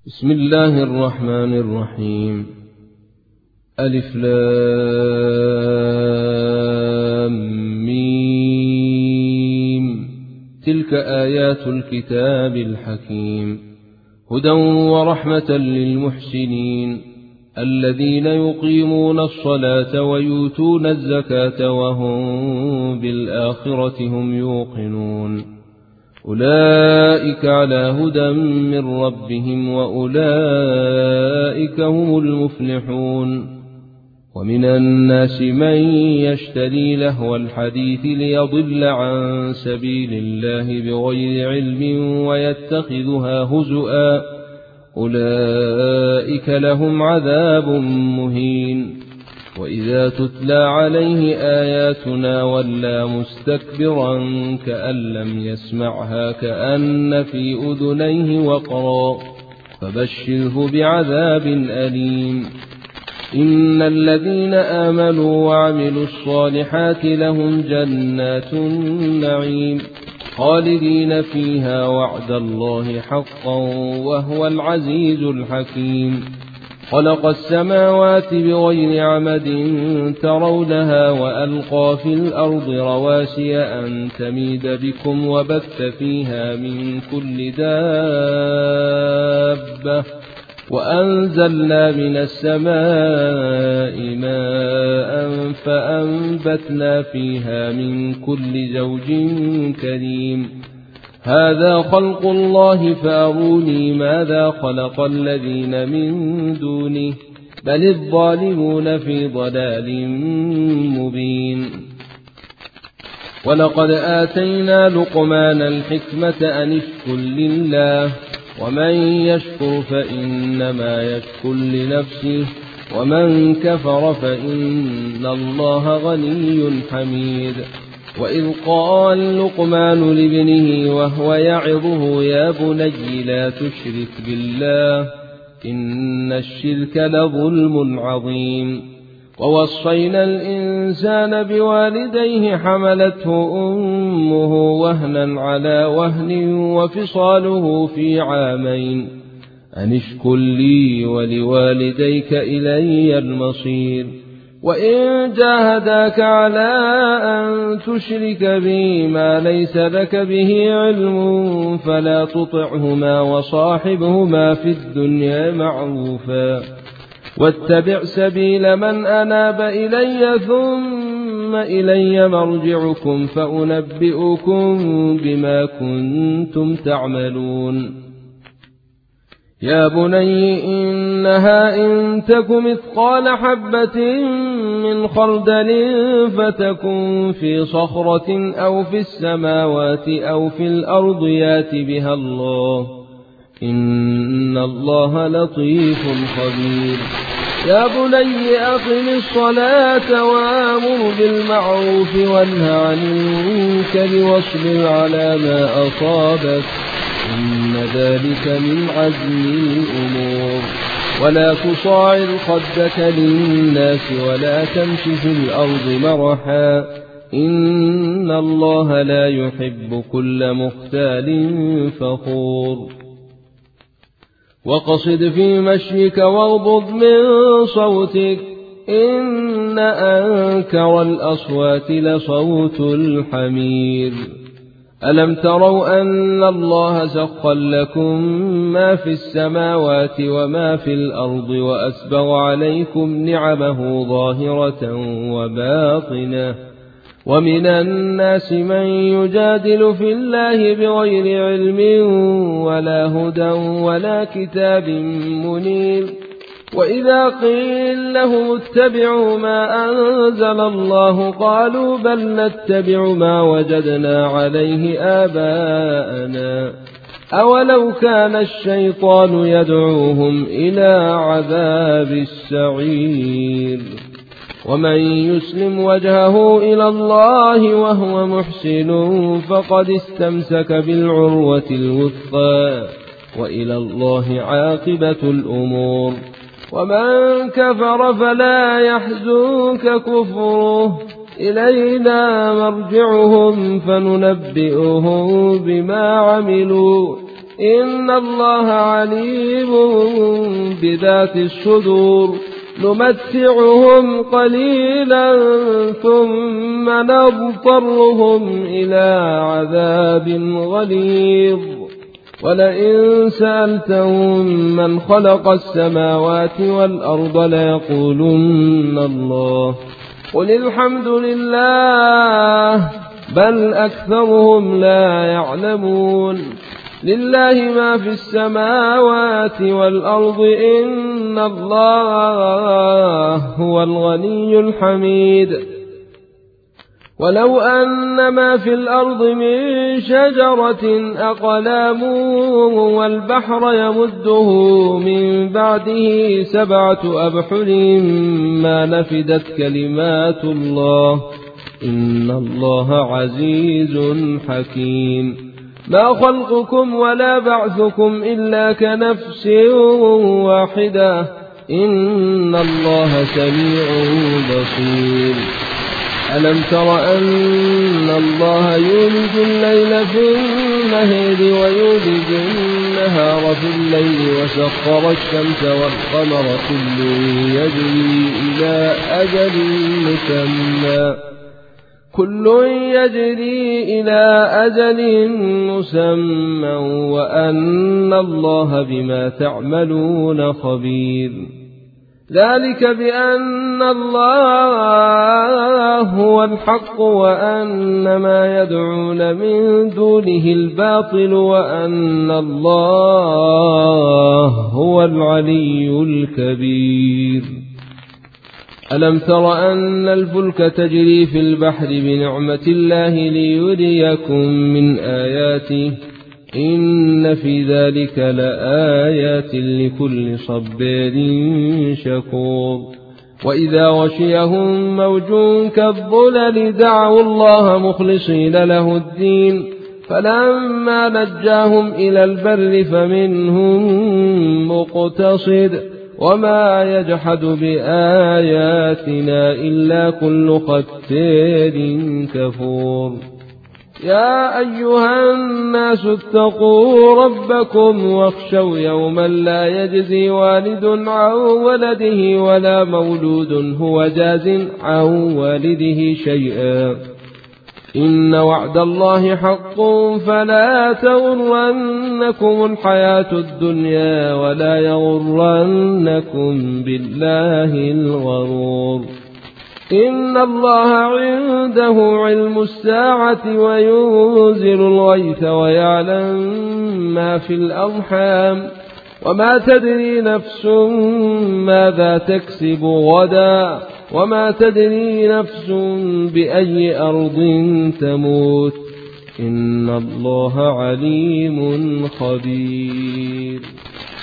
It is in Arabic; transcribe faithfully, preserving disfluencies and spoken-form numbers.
بسم الله الرحمن الرحيم. ألف لام ميم. تلك آيات الكتاب الحكيم، هدى ورحمة للمحسنين الذين يقيمون الصلاة ويؤتون الزكاة وهم بالآخرة هم يوقنون. أولئك على هدى من ربهم وأولئك هم المفلحون. ومن الناس من يشتري لهو الحديث ليضل عن سبيل الله بغير علم ويتخذها هزؤا، أولئك لهم عذاب مهين. وإذا تتلى عليه آياتنا ولى مستكبرا كأن لم يسمعها كأن في أذنيه وقرا، فبشره بعذاب أليم. إن الذين آمنوا وعملوا الصالحات لهم جنات النعيم خالدين فيها وعد الله حقا وهو العزيز الحكيم. خلق السماوات بغير عمد ترونها وألقى في الأرض رواسي أن تميد بكم وبث فيها من كل دابة، وأنزلنا من السماء ماء فأنبتنا فيها من كل زوج كريم. هذا خلق الله فأروني ماذا خلق الذين من دونه بل الظالمون في ضلال مبين. ولقد آتينا لقمان الحكمة أن اشكر لله ومن يشكر فإنما يشكر لنفسه ومن كفر فإن الله غني حميد. وإذ قال لقمان لابنه وهو يعظه يا بني لا تشرك بالله إن الشرك لظلم عظيم. ووصينا الإنسان بوالديه حملته أمه وهنا على وهن وفصاله في عامين أن اشكر لي ولوالديك إلي المصير. وإن جاهداك على أن تشرك بي ما ليس لك به علم فلا تطعهما وصاحبهما في الدنيا معروفا واتبع سبيل من أناب إلي ثم إلي مرجعكم فأنبئكم بما كنتم تعملون. يا بني إنها إن تك مثقال حبة من خردل فتكن في صخرة أو في السماوات أو في الأرض يات بها الله إن الله لطيف خبير. يا بني أقم الصلاة وآمر بالمعروف وانه عن المنكر واصبر على ما أصابك إن ذلك من عزم الأمور. ولا تصاعر خدك للناس ولا تمش في الأرض مرحا إن الله لا يحب كل مختال فخور. وقصد في مشيك واغضض من صوتك إن أنكر الأصوات لصوت الحمير. ألم تروا أن الله سخر لكم ما في السماوات وما في الأرض وأسبغ عليكم نعمه ظاهرة وباطنة. ومن الناس من يجادل في الله بغير علم ولا هدى ولا كتاب منير. وإذا قيل لهم اتبعوا ما أنزل الله قالوا بل نتبع ما وجدنا عليه آباءنا أولو كان الشيطان يدعوهم إلى عذاب السعير. ومن يسلم وجهه إلى الله وهو محسن فقد استمسك بالعروة الوثقى وإلى الله عاقبة الأمور. ومن كفر فلا يحزنك كفره إلينا مرجعهم فننبئهم بما عملوا إن الله عليم بذات الصدور نمتعهم قليلا ثم نضطرهم إلى عذاب غليظ ولئن سألتهم من خلق السماوات والأرض ليقولن الله قل الحمد لله بل أكثرهم لا يعلمون لله ما في السماوات والأرض إن الله هو الغني الحميد ولو أن ما في الأرض من شجرة أقلام والبحر يمده من بعده سبعة أبحر ما نفدت كلمات الله إن الله عزيز حكيم ما خلقكم ولا بعثكم إلا كنفس واحدة إن الله سميع بصير ألم تر أن الله يولج الليل في النهار ويولج النهار في الليل وسخر الشمس والقمر كل يجري إلى أجل مسمى كل يجري إلى أجل مسمى وأن الله بما تعملون خبير ذلك بأن الله هو الحق وأن ما يدعون من دونه الباطل وأن الله هو العلي الكبير ألم تر أن الفلك تجري في البحر بنعمة الله ليريكم من آياته إن في ذلك لآيات لكل صبار شكور وإذا غشيهم موج كالظلل دعوا الله مخلصين له الدين فلما نجاهم إلى البر فمنهم مقتصد وما يجحد بآياتنا إلا كل ختار كفور يا أيها الناس اتقوا ربكم واخشوا يوما لا يجزي والد عن ولده ولا مولود هو جاز عن والده شيئا إن وعد الله حق فلا تغرنكم الحياة الدنيا ولا يغرنكم بالله الغرور إن الله عنده علم الساعة وينزل الغيث ويعلم ما في الأرحام وما تدري نفس ماذا تكسب غدا وما تدري نفس بأي أرض تموت إن الله عليم خبير